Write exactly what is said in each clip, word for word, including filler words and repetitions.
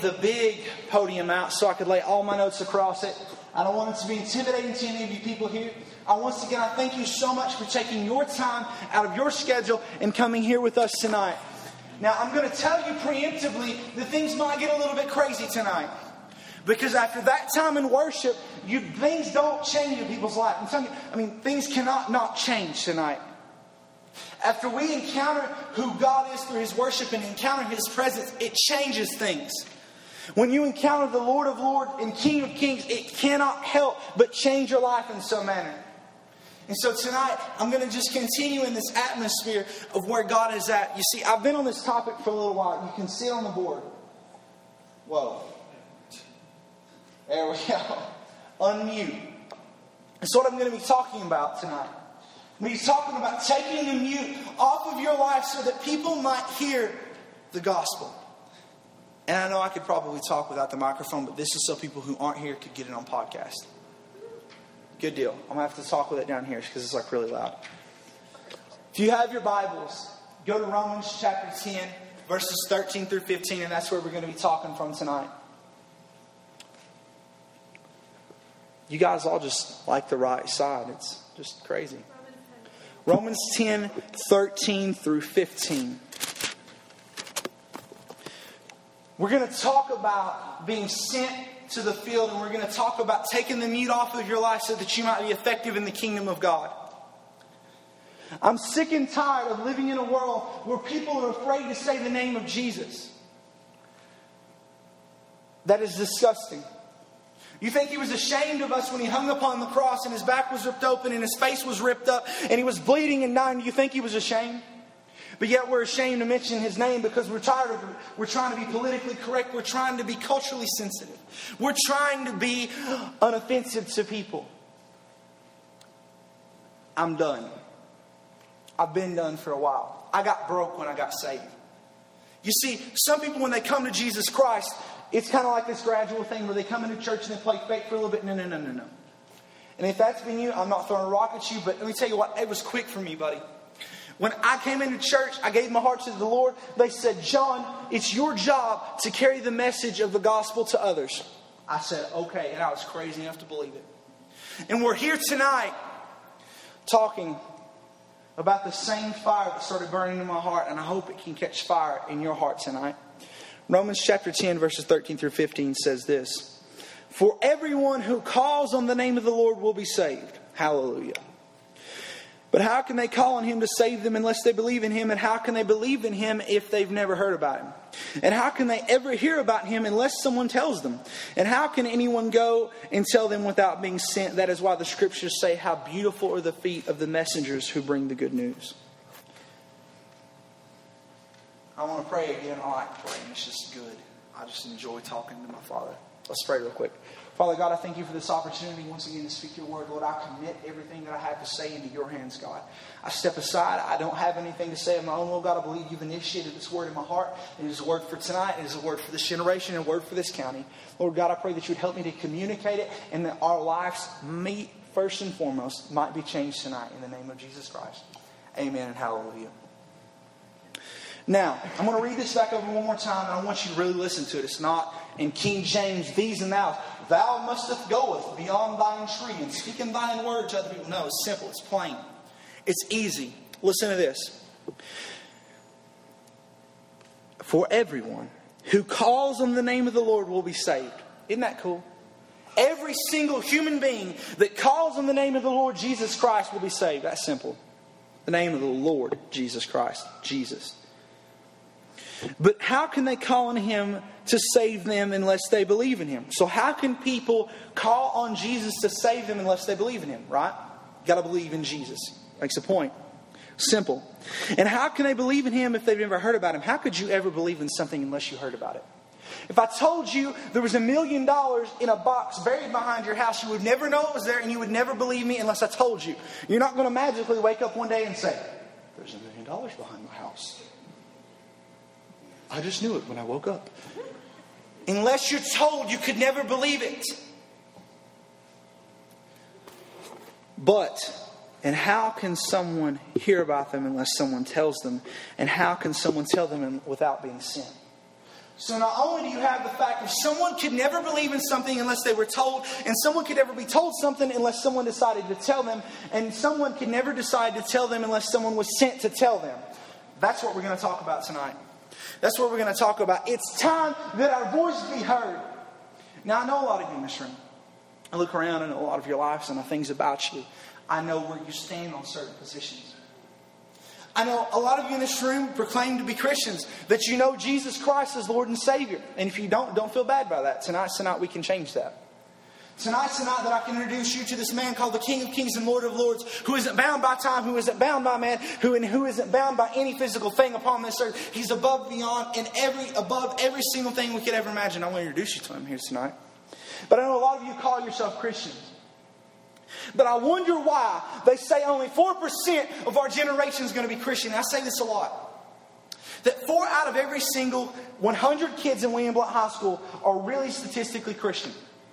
the big podium out so I could lay all my notes across it. I don't want it to be intimidating to any of you people here. I once again, I thank you so much for taking your time out of your schedule and coming here with us tonight. Now, I'm going to tell you preemptively that things might get a little bit crazy tonight. Because after that time in worship, you, things don't change in people's life. I'm telling you, I mean, things cannot not change tonight. After we encounter who God is through His worship and encounter His presence, it changes things. When you encounter the Lord of Lords and King of Kings, it cannot help but change your life in some manner. And so tonight, I'm going to just continue in this atmosphere of where God is at. You see, I've been on this topic for a little while. You can see it on the board. Whoa. There we go. Unmute. That's what I'm going to be talking about tonight. I'm going to be talking about taking the mute off of your life so that people might hear the gospel. And I know I could probably talk without the microphone, but this is so people who aren't here could get it on podcast. Good deal. I'm going to have to talk with it down here because it's like really loud. If you have your Bibles, go to Romans chapter ten, verses thirteen through fifteen, and that's where we're going to be talking from tonight. You guys all just like the right side. It's just crazy. Romans ten, thirteen through fifteen. We're going to talk about being sent to the field, and we're going to talk about taking the mute off of your life so that you might be effective in the kingdom of God. I'm sick and tired of living in a world where people are afraid to say the name of Jesus. That is disgusting. You think He was ashamed of us when He hung upon the cross and His back was ripped open and His face was ripped up and He was bleeding and dying? Do you think He was ashamed? But yet we're ashamed to mention His name because we're tired of it. We're trying to be politically correct. We're trying to be culturally sensitive. We're trying to be unoffensive to people. I'm done. I've been done for a while. I got broke when I got saved. You see, some people when they come to Jesus Christ, it's kind of like this gradual thing where they come into church and they play fake for a little bit. No, no, no, no, no. And if that's been you, I'm not throwing a rock at you, but let me tell you what, it was quick for me, buddy. When I came into church, I gave my heart to the Lord. They said, John, it's your job to carry the message of the gospel to others. I said, okay, and I was crazy enough to believe it. And we're here tonight talking about the same fire that started burning in my heart, and I hope it can catch fire in your heart tonight. Romans chapter ten, verses thirteen through fifteen says this. For everyone who calls on the name of the Lord will be saved. Hallelujah. But how can they call on Him to save them unless they believe in Him? And how can they believe in Him if they've never heard about Him? And how can they ever hear about Him unless someone tells them? And how can anyone go and tell them without being sent? That is why the Scriptures say, how beautiful are the feet of the messengers who bring the good news. I want to pray again. I like praying. It's just good. I just enjoy talking to my Father. Let's pray real quick. Father God, I thank You for this opportunity once again to speak Your word. Lord, I commit everything that I have to say into Your hands, God. I step aside. I don't have anything to say of my own. Lord God, I believe You've initiated this word in my heart. It is a word for tonight. It is a word for this generation and a word for this county. Lord God, I pray that You would help me to communicate it and that our lives, me first and foremost, might be changed tonight in the name of Jesus Christ. Amen and hallelujah. Now, I'm going to read this back over one more time, and I want you to really listen to it. It's not in King James, these and thous. Thou musteth goeth beyond thine tree and speaking thine word to other people. No, it's simple. It's plain. It's easy. Listen to this. For everyone who calls on the name of the Lord will be saved. Isn't that cool? Every single human being that calls on the name of the Lord Jesus Christ will be saved. That's simple. The name of the Lord Jesus Christ. Jesus. But how can they call on Him to save them unless they believe in Him? So how can people call on Jesus to save them unless they believe in Him, right? You got to believe in Jesus. Makes a point. Simple. And how can they believe in Him if they've never heard about Him? How could you ever believe in something unless you heard about it? If I told you there was a million dollars in a box buried behind your house, you would never know it was there and you would never believe me unless I told you. You're not going to magically wake up one day and say, there's a million dollars behind my house. I just knew it when I woke up. Unless you're told, you could never believe it. But, and how can someone hear about them unless someone tells them? And how can someone tell them without being sent? So not only do you have the fact that someone could never believe in something unless they were told, and someone could never be told something unless someone decided to tell them, and someone could never decide to tell them unless someone was sent to tell them. That's what we're going to talk about tonight. That's what we're going to talk about. It's time that our voice be heard. Now, I know a lot of you in this room. I look around and know a lot of your lives and the things about you. I know where you stand on certain positions. I know a lot of you in this room proclaim to be Christians, that you know Jesus Christ as Lord and Savior. And if you don't, don't feel bad by that. Tonight's tonight we can change that. Tonight's tonight that I can introduce you to this man called the King of Kings and Lord of Lords, who isn't bound by time, who isn't bound by man, who and who isn't bound by any physical thing upon this earth. He's above, beyond, and every above every single thing we could ever imagine. I want to introduce you to him here tonight. But I know a lot of you call yourself Christians. But I wonder why they say only four percent of our generation is going to be Christian. And I say this a lot. That four out of every single one hundred kids in William Blount High School are really statistically Christian.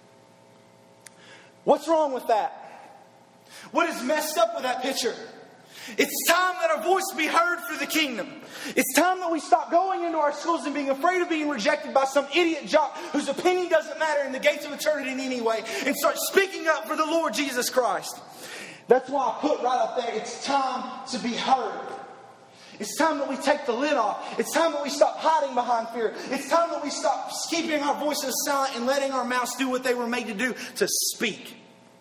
What's wrong with that? What is messed up with that picture? It's time that our voice be heard for the kingdom. It's time that we stop going into our schools and being afraid of being rejected by some idiot jock whose opinion doesn't matter in the gates of eternity in any way, and start speaking up for the Lord Jesus Christ. That's why I put right up there, it's time to be heard. It's time that we take the lid off. It's time that we stop hiding behind fear. It's time that we stop keeping our voices silent and letting our mouths do what they were made to do, to speak.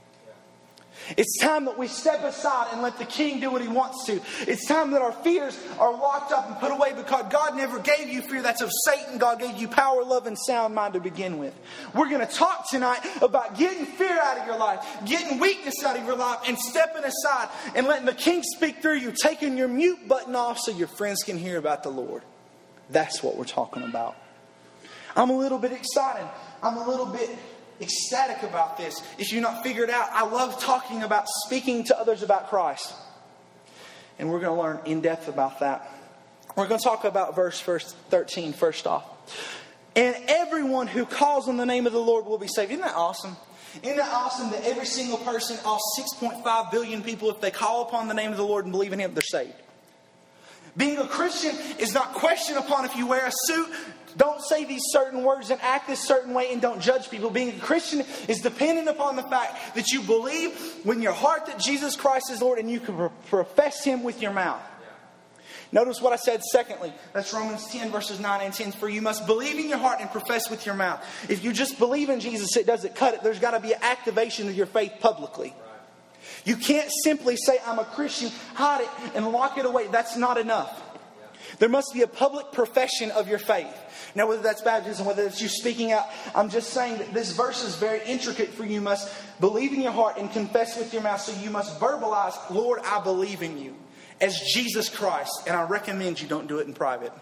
It's time that we step aside and let the King do what He wants to. It's time that our fears are locked up and put away, because God never gave you fear. That's of Satan. God gave you power, love, and sound mind to begin with. We're going to talk tonight about getting fear out of your life, getting weakness out of your life, and stepping aside and letting the King speak through you, taking your mute button off so your friends can hear about the Lord. That's what we're talking about. I'm a little bit excited. I'm a little bit ecstatic about this. If you're not figured out, I love talking about speaking to others about Christ. And we're going to learn in depth about that. We're going to talk about verse thirteen first off. And everyone who calls on the name of the Lord will be saved. Isn't that awesome? Isn't that awesome that every single person, all six point five billion people, if they call upon the name of the Lord and believe in Him, they're saved? Being a Christian is not questioned upon if you wear a suit, don't say these certain words and act this certain way, and don't judge people. Being a Christian is dependent upon the fact that you believe in your heart that Jesus Christ is Lord, and you can profess Him with your mouth. Notice what I said secondly. That's Romans ten verses nine and ten. For you must believe in your heart and profess with your mouth. If you just believe in Jesus, it doesn't cut it. There's got to be an activation of your faith publicly. You can't simply say, I'm a Christian, hide it, and lock it away. That's not enough. There must be a public profession of your faith. Now, whether that's baptism, whether it's you speaking out, I'm just saying that this verse is very intricate. For you must believe in your heart and confess with your mouth. So you must verbalize, Lord, I believe in you as Jesus Christ. And I recommend you don't do it in private.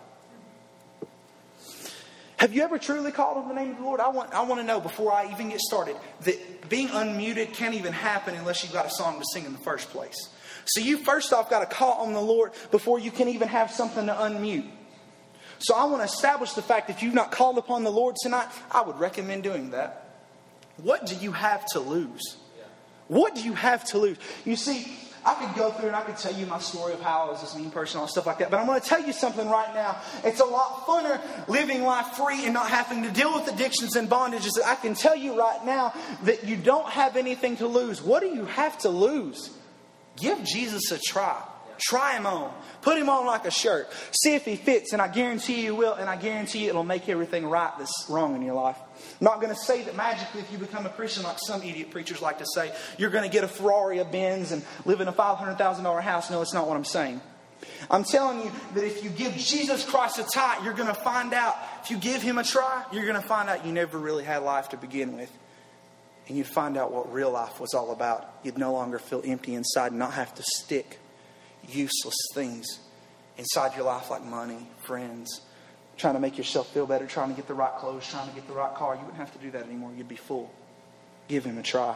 Have you ever truly called on the name of the Lord? I want, I want to know before I even get started that being unmuted can't even happen unless you've got a song to sing in the first place. So you first off got to call on the Lord before you can even have something to unmute. So I want to establish the fact that if you've not called upon the Lord tonight, I would recommend doing that. What do you have to lose? What do you have to lose? You see, I could go through and I could tell you my story of how I was this mean person and stuff like that. But I'm going to tell you something right now. It's a lot funner living life free and not having to deal with addictions and bondages. I can tell you right now that you don't have anything to lose. What do you have to lose? Give Jesus a try. Try Him on. Put Him on like a shirt. See if He fits, and I guarantee you will, and I guarantee you it'll make everything right that's wrong in your life. I'm not going to say that magically if you become a Christian, like some idiot preachers like to say, you're going to get a Ferrari, a Benz, and live in a five hundred thousand dollars house. No, it's not what I'm saying. I'm telling you that if you give Jesus Christ a try, you're going to find out. If you give Him a try, you're going to find out you never really had life to begin with. And you'd find out what real life was all about. You'd no longer feel empty inside and not have to stick useless things inside your life like money, friends, trying to make yourself feel better, trying to get the right clothes, trying to get the right car. You wouldn't have to do that anymore. You'd be full. Give Him a try.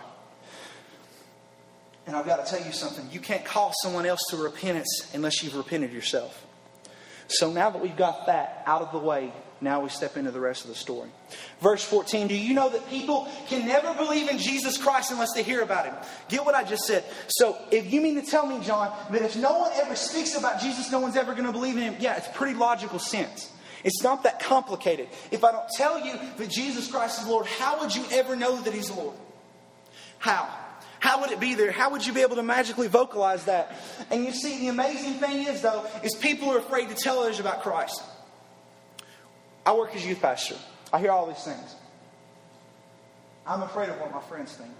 And I've got to tell you something. You can't call someone else to repentance unless you've repented yourself. So now that we've got that out of the way, now we step into the rest of the story. Verse fourteen, do you know that people can never believe in Jesus Christ unless they hear about Him? Get what I just said. So if you mean to tell me, John, that if no one ever speaks about Jesus, no one's ever going to believe in Him, yeah, it's pretty logical sense. It's not that complicated. If I don't tell you that Jesus Christ is Lord, how would you ever know that He's Lord? How? How would it be there? How would you be able to magically vocalize that? And you see, the amazing thing is, though, is people are afraid to tell others about Christ. I work as youth pastor. I hear all these things. I'm afraid of what my friends think.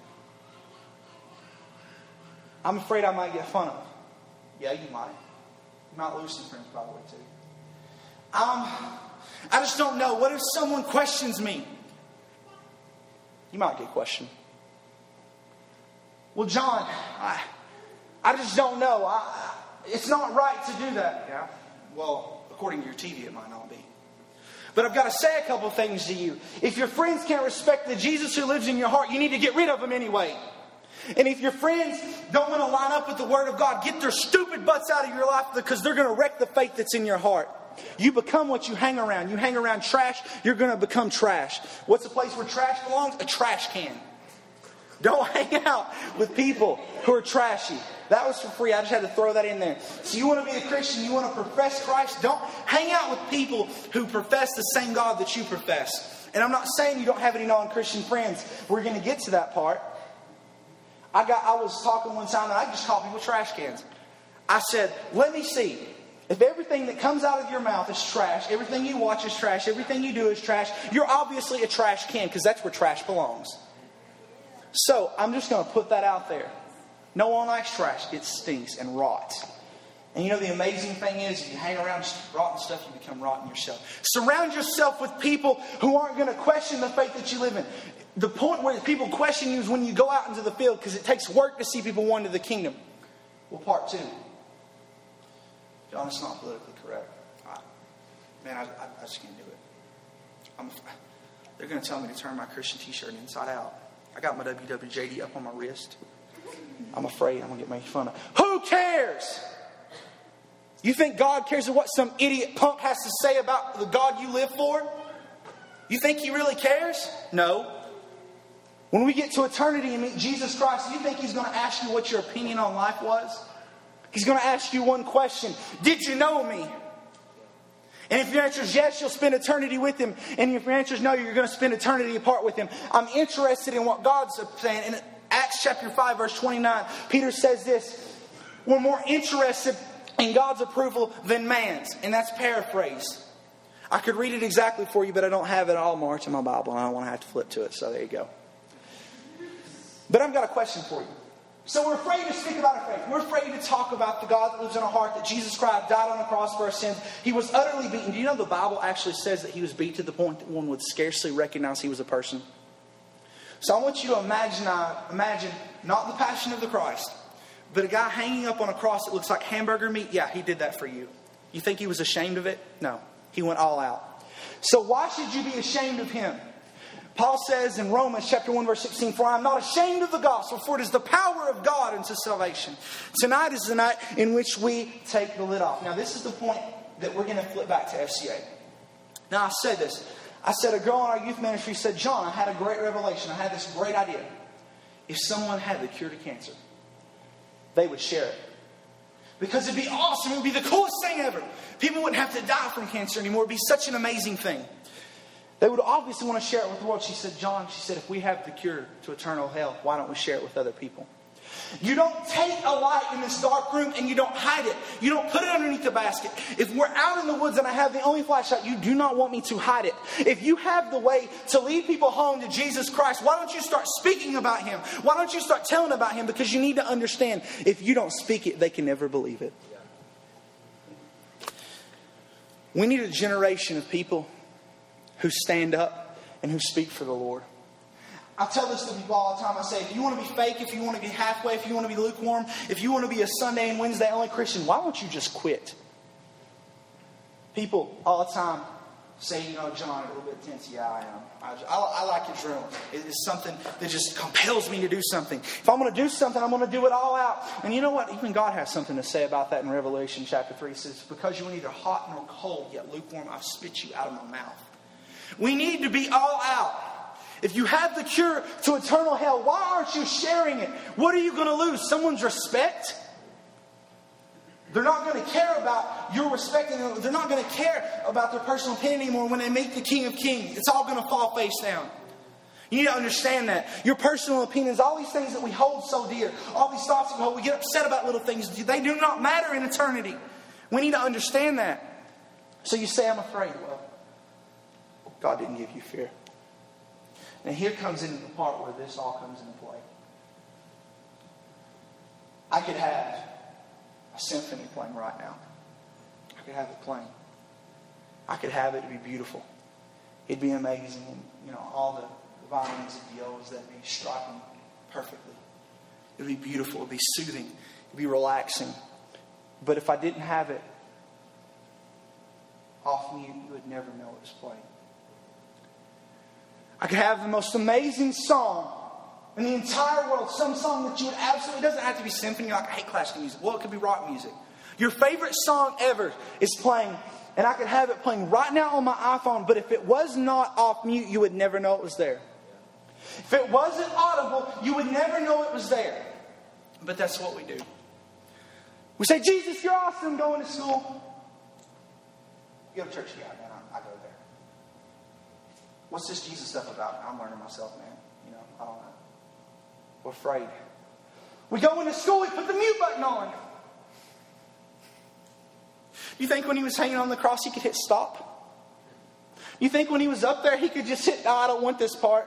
I'm afraid I might get fun of. Yeah, you might. You might lose some friends probably too. Um, I just don't know. What if someone questions me? You might get questioned. Well, John, I, I just don't know. I, it's not right to do that. Yeah. Well, according to your T V, it might not be. But I've got to say a couple things to you. If your friends can't respect the Jesus who lives in your heart, you need to get rid of them anyway. And if your friends don't want to line up with the Word of God, get their stupid butts out of your life because they're going to wreck the faith that's in your heart. You become what you hang around. You hang around trash, you're going to become trash. What's the place where trash belongs? A trash can. Don't hang out with people who are trashy. That was for free. I just had to throw that in there. So you want to be a Christian, you want to profess Christ, don't hang out with people who profess the same God that you profess. And I'm not saying you don't have any non-Christian friends. We're going to get to that part. I got. I was talking one time and I just called people trash cans. I said, let me see. If everything that comes out of your mouth is trash, everything you watch is trash, everything you do is trash, you're obviously a trash can because that's where trash belongs. So I'm just going to put that out there. No one likes trash. It stinks and rots. And you know the amazing thing is, if you hang around rotten stuff, you become rotten yourself. Surround yourself with people who aren't going to question the faith that you live in. The point where people question you is when you go out into the field, because it takes work to see people won to the kingdom. Well, part two. John, it's not politically correct. I, man, I, I, I just can't do it. I'm, they're going to tell me to turn my Christian t-shirt inside out. I got my W W J D up on my wrist. I'm afraid I'm going to get made fun of. Who cares? You think God cares what some idiot punk has to say about the God you live for? You think He really cares? No. When we get to eternity and meet Jesus Christ, you think He's going to ask you what your opinion on life was? He's going to ask you one question. Did you know me? And if your answer is yes, you'll spend eternity with Him. And if your answer is no, you're going to spend eternity apart with Him. I'm interested in what God's saying. In Acts chapter five, verse twenty-nine, Peter says this. We're more interested in God's approval than man's. And that's paraphrased. I could read it exactly for you, but I don't have it all marked in my Bible. And I don't want to have to flip to it. So there you go. But I've got a question for you. So we're afraid to speak about our faith. We're afraid to talk about the God that lives in our heart, that Jesus Christ died on the cross for our sins. He was utterly beaten. Do you know the Bible actually says that He was beat to the point that one would scarcely recognize He was a person? So I want you to imagine, uh, imagine not the passion of the Christ, but a guy hanging up on a cross that looks like hamburger meat. Yeah, He did that for you. You think He was ashamed of it? No. He went all out. So why should you be ashamed of Him? Paul says in Romans chapter one verse sixteen, for I am not ashamed of the gospel, for it is the power of God unto salvation. Tonight is the night in which we take the lid off. Now this is the point that we're going to flip back to F C A. Now I said this. I said a girl in our youth ministry said, John, I had a great revelation. I had this great idea. If someone had the cure to cancer, they would share it. Because it'd be awesome. It would be the coolest thing ever. People wouldn't have to die from cancer anymore. It'd be such an amazing thing. They would obviously want to share it with the world. She said, John, she said, if we have the cure to eternal hell, why don't we share it with other people? You don't take a light in this dark room and you don't hide it. You don't put it underneath the basket. If we're out in the woods and I have the only flashlight, you do not want me to hide it. If you have the way to lead people home to Jesus Christ, why don't you start speaking about Him? Why don't you start telling about Him? Because you need to understand, if you don't speak it, they can never believe it. We need a generation of people who stand up and who speak for the Lord. I tell this to people all the time. I say, if you want to be fake, if you want to be halfway, if you want to be lukewarm, if you want to be a Sunday and Wednesday only Christian, why don't you just quit? People all the time say, you know, John, a little bit tense. Yeah, I am. I, just, I, I like adrenaline. It is something that just compels me to do something. If I'm going to do something, I'm going to do it all out. And you know what? Even God has something to say about that in Revelation chapter three. He says, because you were neither hot nor cold, yet lukewarm, I've spit you out of my mouth. We need to be all out. If you have the cure to eternal hell, why aren't you sharing it? What are you going to lose? Someone's respect? They're not going to care about your respecting them. They're not going to care about their personal opinion anymore when they meet the King of Kings. It's all going to fall face down. You need to understand that. Your personal opinions, all these things that we hold so dear, all these thoughts that we hold, we get upset about little things. They do not matter in eternity. We need to understand that. So you say, I'm afraid. Well, God didn't give you fear. And here comes into the part where this all comes into play. I could have a symphony playing right now. I could have it playing. I could have it be beautiful. It'd be amazing. And, you know, all the violins and violas that be striking perfectly. It would be beautiful. It would be soothing. It would be relaxing. But if I didn't have it off mute, you would never know it was playing. I could have the most amazing song in the entire world. Some song that you would absolutely... It doesn't have to be symphony. You're like, I hate classical music. Well, it could be rock music. Your favorite song ever is playing. And I could have it playing right now on my iPhone. But if it was not off mute, you would never know it was there. If it wasn't audible, you would never know it was there. But that's what we do. We say, Jesus, you're awesome, going to school. You go to church? Yeah, man, I, I go there. What's this Jesus stuff about? I'm learning myself, man. You know, I don't know. We're afraid. We go into school, we put the mute button on. You think when he was hanging on the cross, he could hit stop? You think when he was up there, he could just hit, no, I don't want this part.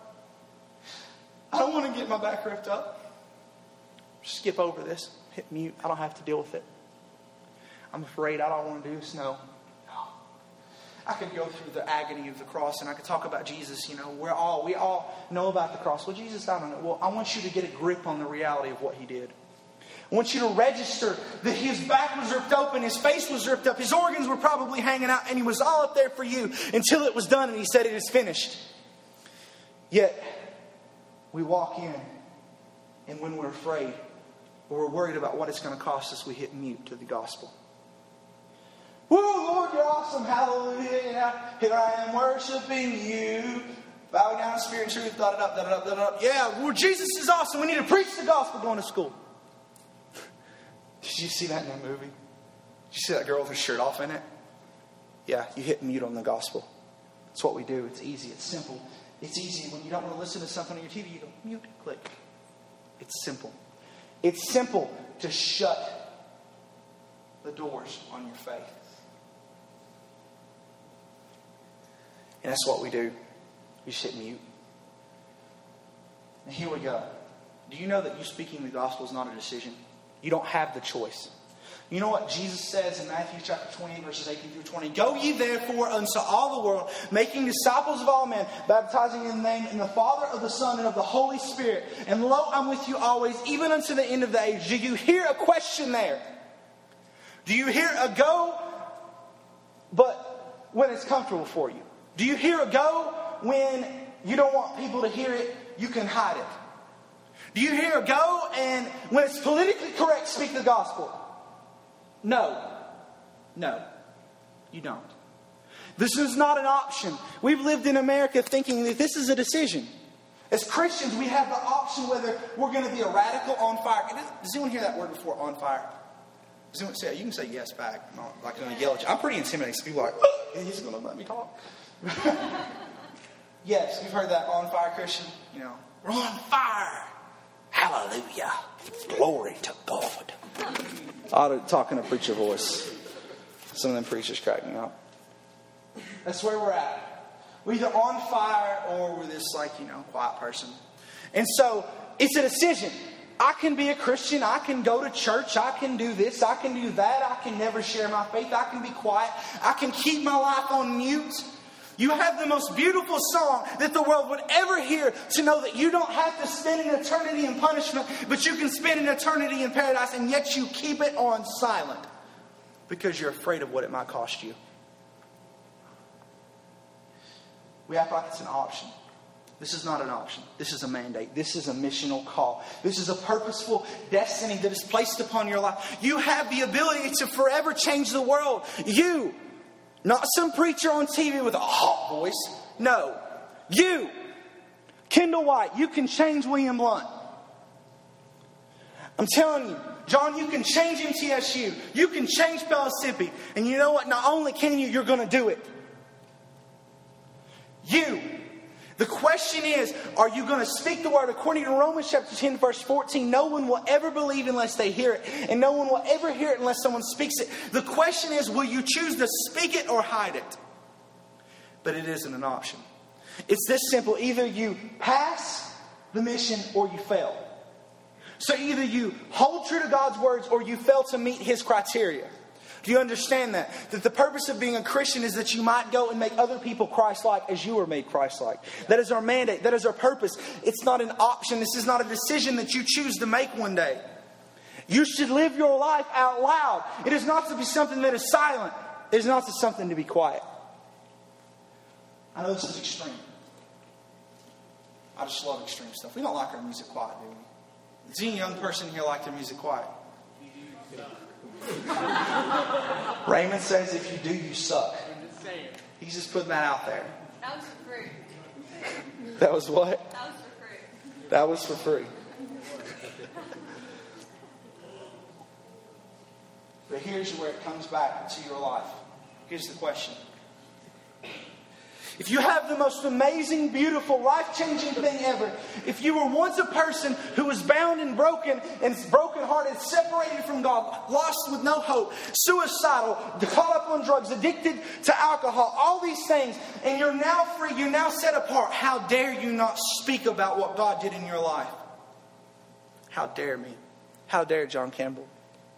I don't want to get my back ripped up. Skip over this. Hit mute. I don't have to deal with it. I'm afraid. I don't want to do this. No. No. I could go through the agony of the cross and I could talk about Jesus. You know, we're all, we all know about the cross. Well, Jesus died on it. Well, I want you to get a grip on the reality of what he did. I want you to register that his back was ripped open, his face was ripped up, his organs were probably hanging out, and he was all up there for you until it was done and he said it is finished. Yet, we walk in, and when we're afraid, or we're worried about what it's going to cost us, we hit mute to the gospel. Woo, Lord, you're awesome. Hallelujah. Here I am worshiping you. Bowing down in spirit and truth. Da, da, da, da, da, da. Yeah, well, Jesus is awesome. We need to preach the gospel going to school. Did you see that in that movie? Did you see that girl with her shirt off in it? Yeah, you hit mute on the gospel. That's what we do. It's easy. It's simple. It's easy. When you don't want to listen to something on your T V, you go mute, click. It's simple. It's simple to shut the doors on your faith. And that's what we do. We just hit mute. And here we go. Do you know that you speaking the gospel is not a decision? You don't have the choice. You know what Jesus says in Matthew chapter twenty, verses eighteen through twenty? Go ye therefore unto all the world, making disciples of all men, baptizing in the name in the Father, of the Son, and of the Holy Spirit. And lo, I'm with you always, even unto the end of the age. Do you hear a question there? Do you hear a go, but when it's comfortable for you? Do you hear a go when you don't want people to hear it, you can hide it? Do you hear a go and when it's politically correct, speak the gospel? No. No. You don't. This is not an option. We've lived in America thinking that this is a decision. As Christians, we have the option whether we're going to be a radical on fire. Does anyone hear that word before, on fire? Does anyone say, you can say yes back. I'm not like going to yell at you. I'm pretty intimidating. People are like, oh, he's going to let me talk. Yes, you've heard that, on fire Christian. You know, we're on fire. Hallelujah. Glory to God. I ought to talk in a preacher voice. Some of them preachers crack me up. That's where we're at. We're either on fire or we're this, like, you know, quiet person. And so it's a decision. I can be a Christian. I can go to church. I can do this. I can do that. I can never share my faith. I can be quiet. I can keep my life on mute. You have the most beautiful song that the world would ever hear, to know that you don't have to spend an eternity in punishment, but you can spend an eternity in paradise, and yet you keep it on silent because you're afraid of what it might cost you. We act like it's an option. This is not an option. This is a mandate. This is a missional call. This is a purposeful destiny that is placed upon your life. You have the ability to forever change the world. You. Not some preacher on T V with a hot voice. No. You. Kendall White. You can change William Blunt. I'm telling you, John, you can change M T S U. You can change Pellissippi. And you know what? Not only can you, you're going to do it. You. The question is, are you going to speak the word? According to Romans chapter ten, verse fourteen, no one will ever believe unless they hear it. And no one will ever hear it unless someone speaks it. The question is, will you choose to speak it or hide it? But it isn't an option. It's this simple. Either you pass the mission or you fail. So either you hold true to God's words or you fail to meet His criteria. Do you understand that? That the purpose of being a Christian is that you might go and make other people Christ-like as you were made Christ-like. That is our mandate. That is our purpose. It's not an option. This is not a decision that you choose to make one day. You should live your life out loud. It is not to be something that is silent. It is not to something to be quiet. I know this is extreme. I just love extreme stuff. We don't like our music quiet, do we? Does any young person here like their music quiet? Raymond says if you do, you suck. He's just putting that out there. That was for free. That was what? That was for free. That was for free. But here's where it comes back to your life. Here's the question. If you have the most amazing, beautiful, life-changing thing ever, if you were once a person who was bound and broken and brokenhearted, separated from God, lost with no hope, suicidal, caught up on drugs, addicted to alcohol, all these things, and you're now free, you're now set apart, how dare you not speak about what God did in your life? How dare me? How dare John Campbell?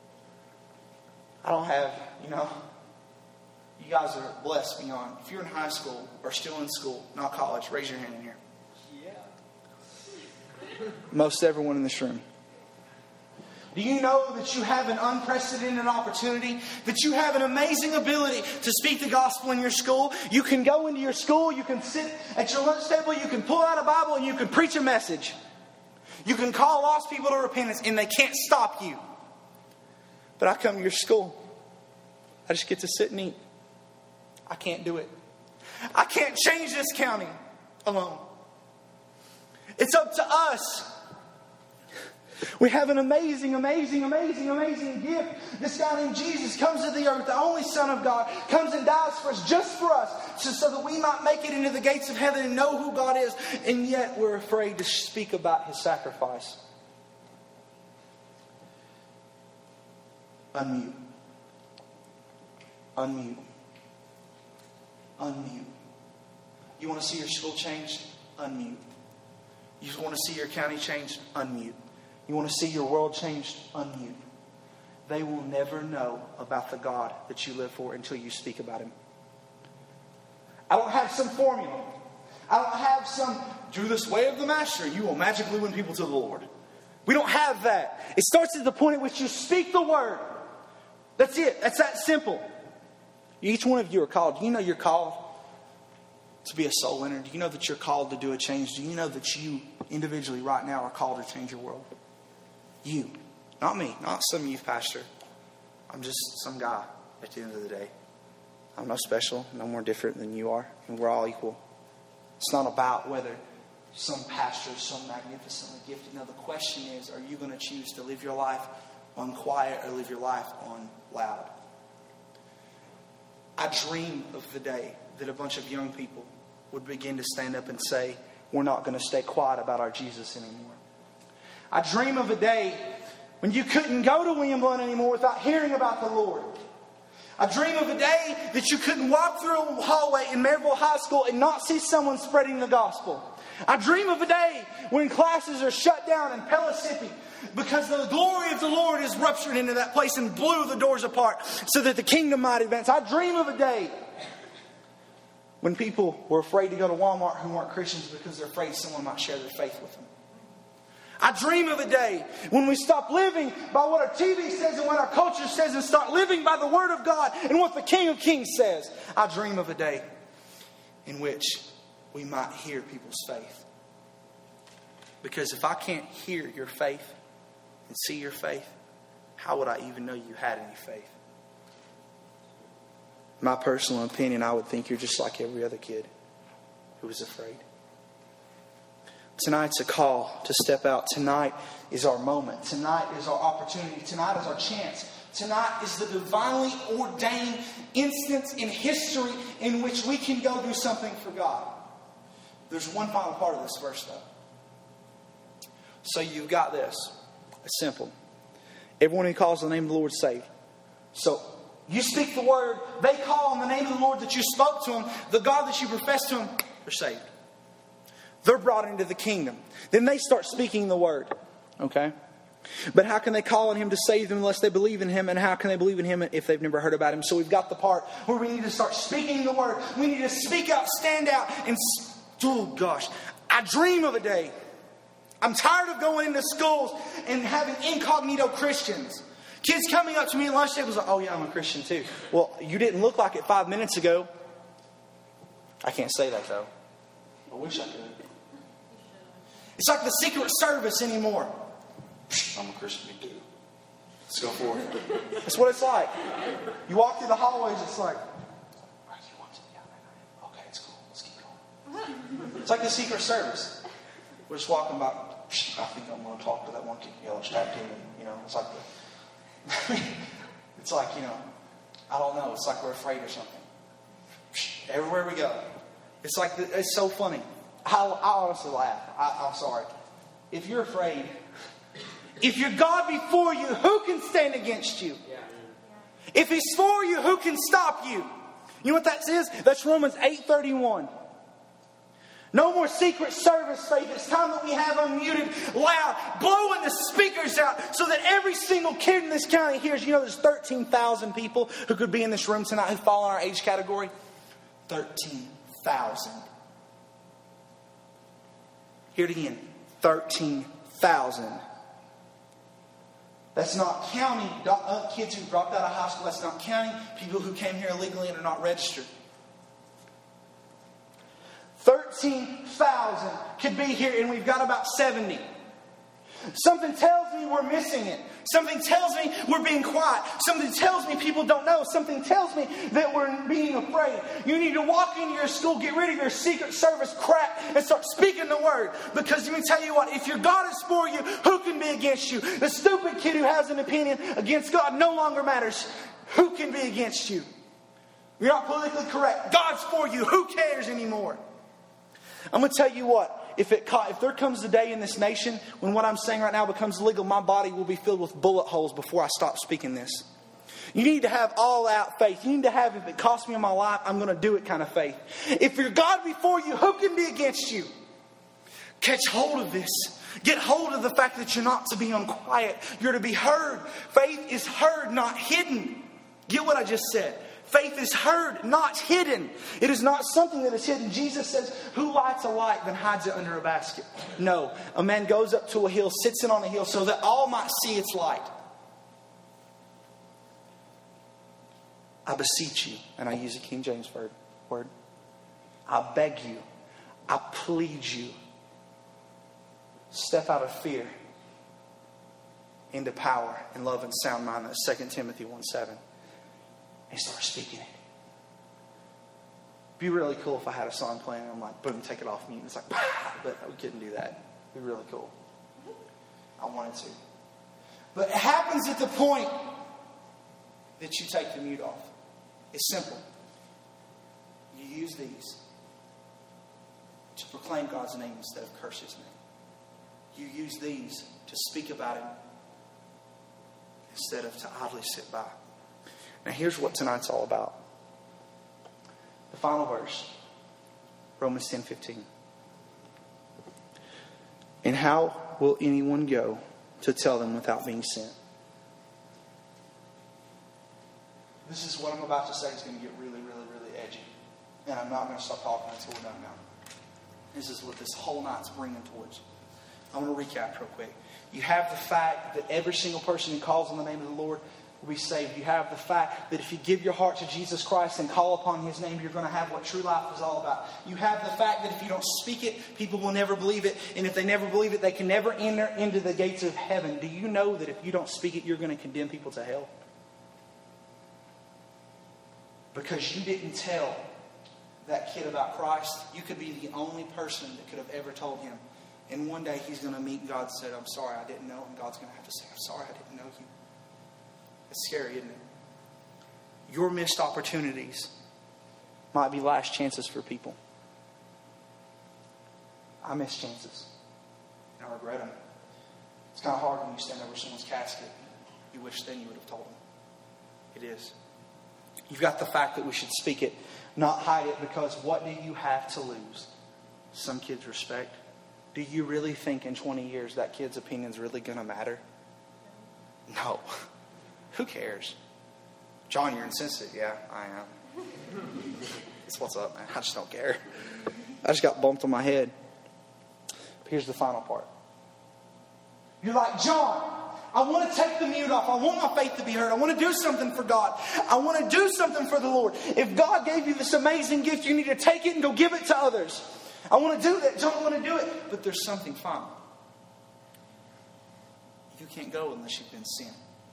I don't have, you know... You guys are blessed beyond. If you're in high school or still in school, not college, raise your hand in here. Yeah. Most everyone in this room. Do you know that you have an unprecedented opportunity? That you have an amazing ability to speak the gospel in your school? You can go into your school, you can sit at your lunch table, you can pull out a Bible and you can preach a message. You can call lost people to repentance and they can't stop you. But I come to your school. I just get to sit and eat. I can't do it. I can't change this county alone. It's up to us. We have an amazing, amazing, amazing, amazing gift. This guy named Jesus comes to the earth, the only Son of God, comes and dies for us, just for us, so, so that we might make it into the gates of heaven and know who God is. And yet we're afraid to speak about His sacrifice. Unmute. Unmute. Unmute. You want to see your school changed? Unmute. You want to see your county changed? Unmute. You want to see your world changed? Unmute. They will never know about the God that you live for until you speak about Him. I don't have some formula. I don't have some, do this way of the Master, you will magically win people to the Lord. We don't have that. It starts at the point at which you speak the word. That's it. That's that simple. Each one of you are called. Do you know you're called to be a soul winner? Do you know that you're called to do a change? Do you know that you individually right now are called to change your world? You. Not me. Not some youth pastor. I'm just some guy at the end of the day. I'm no special, no more different than you are. And we're all equal. It's not about whether some pastor is so magnificently gifted. No, the question is, are you going to choose to live your life on quiet or live your life on loud? I dream of the day that a bunch of young people would begin to stand up and say, we're not going to stay quiet about our Jesus anymore. I dream of a day when you couldn't go to William Blount anymore without hearing about the Lord. I dream of a day that you couldn't walk through a hallway in Maryville High School and not see someone spreading the gospel. I dream of a day when classes are shut down in Pellissippi because the glory of the Lord is ruptured into that place and blew the doors apart so that the kingdom might advance. I dream of a day when people were afraid to go to Walmart who weren't Christians because they're afraid someone might share their faith with them. I dream of a day when we stop living by what our T V says and what our culture says and start living by the Word of God and what the King of Kings says. I dream of a day in which we might hear people's faith. Because if I can't hear your faith and see your faith, how would I even know you had any faith? My personal opinion, I would think you're just like every other kid who was afraid. Tonight's a call to step out. Tonight is our moment. Tonight is our opportunity. Tonight is our chance. Tonight is the divinely ordained instance in history in which we can go do something for God. There's one final part of this verse, though. So you've got this. It's simple. Everyone who calls on the name of the Lord is saved. So you speak the word. They call on the name of the Lord that you spoke to them. The God that you profess to them, they're saved. They're brought into the kingdom. Then they start speaking the word. Okay? But how can they call on Him to save them unless they believe in Him? And how can they believe in Him if they've never heard about Him? So we've got the part where we need to start speaking the word. We need to speak out, stand out, and... Oh gosh, I dream of a day. I'm tired of going into schools and having incognito Christians. Kids coming up to me at lunch tables like, oh yeah, I'm a Christian too. Well, you didn't look like it five minutes ago. I can't say that though. I wish I could. It's like the Secret Service anymore. I'm a Christian too. Let's go for it. That's what it's like. You walk through the hallways, it's like, okay, it's cool. Let's keep going. It's like the Secret Service. We're just walking by. I think I'm going to talk to that one kid, yellow strap team. You know, it's like the. It's like, you know, I don't know. It's like we're afraid or something. Everywhere we go, it's like the, it's so funny. I, I honestly laugh. I, I'm sorry. If you're afraid, if you're God before you, who can stand against you? If He's for you, who can stop you? You know what that says? That's Romans eight thirty-one. No more Secret Service faith. It's time that we have unmuted, loud, blowing the speakers out so that every single kid in this county hears. You know, there's thirteen thousand people who could be in this room tonight who fall in our age category. thirteen thousand. Hear it again. thirteen thousand. That's not counting uh, kids who dropped out of high school. That's not counting people who came here illegally and are not registered. thirteen thousand could be here, and we've got about seventy. Something tells me we're missing it. Something tells me we're being quiet. Something tells me people don't know. Something tells me that we're being afraid. You need to walk into your school, get rid of your Secret Service crap, and start speaking the word. Because let me tell you what, if your God is for you, who can be against you? The stupid kid who has an opinion against God no longer matters. Who can be against you? You're not politically correct. God's for you. Who cares anymore? I'm going to tell you what. If it if there comes a day in this nation when what I'm saying right now becomes legal, my body will be filled with bullet holes before I stop speaking this. You need to have all out faith. You need to have, if it costs me my life, I'm going to do it kind of faith. If your God before you, who can be against you? Catch hold of this. Get hold of the fact that you're not to be unquiet. You're to be heard. Faith is heard, not hidden. Get what I just said. Faith is heard, not hidden. It is not something that is hidden. Jesus says, who lights a light then hides it under a basket? No. A man goes up to a hill, sits it on a hill so that all might see its light. I beseech you, and I use a King James word. I beg you. I plead you. Step out of fear into power and love and sound mind. That's Second Timothy one seven. And start speaking it. It'd be really cool if I had a song playing and I'm like, boom, take it off mute. It's like, bah! But we couldn't do that. It'd be really cool. I wanted to. But it happens at the point that you take the mute off. It's simple. You use these to proclaim God's name instead of curse His name. You use these to speak about Him instead of to idly sit by. Now here's what tonight's all about. The final verse. Romans ten fifteen. And how will anyone go to tell them without being sent? This is what I'm about to say is going to get really, really, really edgy. And I'm not going to stop talking until we're done now. This is what this whole night's bringing towards. I'm going to recap real quick. You have the fact that every single person who calls on the name of the Lord will be saved. You have the fact that if you give your heart to Jesus Christ and call upon His name, you're going to have what true life is all about. You have the fact that if you don't speak it, people will never believe it. And if they never believe it, they can never enter into the gates of heaven. Do you know that if you don't speak it, you're going to condemn people to hell? Because you didn't tell that kid about Christ. You could be the only person that could have ever told him And one day he's going to meet God and say, I'm sorry, I didn't know. And God's going to have to say, I'm sorry, I didn't know you. It's scary, isn't it? Your missed opportunities might be last chances for people. I miss chances. And I regret them. It's kind of hard when you stand over someone's casket. You wish then you would have told them. It is. You've got the fact that we should speak it, not hide it, because what do you have to lose? Some kids' respect. Do you really think in twenty years that kid's opinion is really going to matter? No. Who cares? John, you're insensitive. Yeah, I am. That's what's up, man. I just don't care. I just got bumped on my head. But here's the final part. You're like, John, I want to take the mute off. I want my faith to be heard. I want to do something for God. I want to do something for the Lord. If God gave you this amazing gift, you need to take it and go give it to others. I want to do that. John, I want to do it. But there's something final. You can't go unless you've been sent.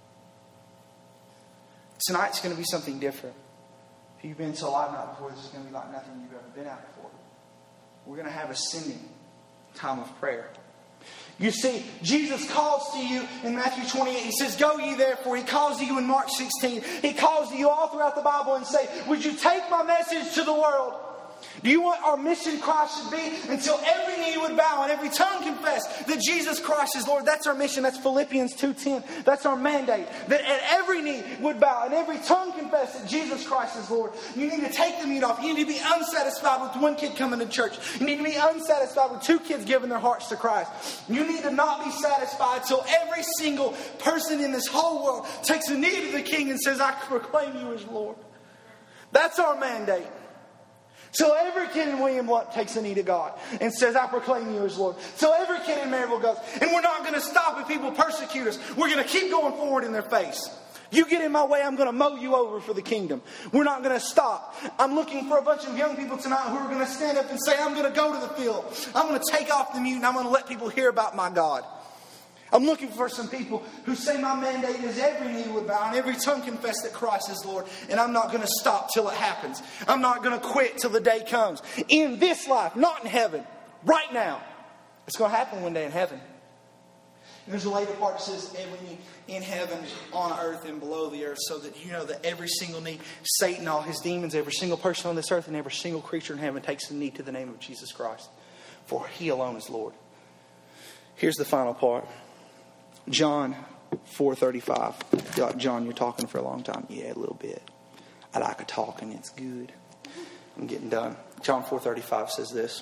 Tonight's going to be something different. If you've been to a live night before, this is going to be like nothing you've ever been at before. We're going to have a sending time of prayer. You see, Jesus calls to you in Matthew twenty-eight. He says, go ye therefore. He calls to you in Mark sixteen. He calls to you all throughout the Bible and say, would you take my message to the world? Do you want our mission Christ should be? Until every knee would bow and every tongue confess that Jesus Christ is Lord. That's our mission. That's Philippians two ten. That's our mandate. That at every knee would bow and every tongue confess that Jesus Christ is Lord. You need to take the mute off. You need to be unsatisfied with one kid coming to church. You need to be unsatisfied with two kids giving their hearts to Christ. You need to not be satisfied till every single person in this whole world takes a knee to the King and says, I proclaim you as Lord. That's our mandate. So every kid in William Blount takes a knee to God and says, I proclaim you as Lord. So every kid in Maryville goes, and we're not going to stop if people persecute us. We're going to keep going forward in their face. You get in my way, I'm going to mow you over for the kingdom. We're not going to stop. I'm looking for a bunch of young people tonight who are going to stand up and say, I'm going to go to the field. I'm going to take off the mute and I'm going to let people hear about my God. I'm looking for some people who say my mandate is every knee would bow and every tongue confess that Christ is Lord. And I'm not going to stop till it happens. I'm not going to quit till the day comes. In this life, not in heaven. Right now. It's going to happen one day in heaven. And there's a later part that says every knee in heaven, on earth, and below the earth. So that you know that every single knee, Satan, all his demons, every single person on this earth and every single creature in heaven takes a knee to the name of Jesus Christ. For He alone is Lord. Here's the final part. John four thirty-five. You're like, John, you're talking for a long time. Yeah, a little bit. I like a talking. It's good. I'm getting done. John four thirty-five says this.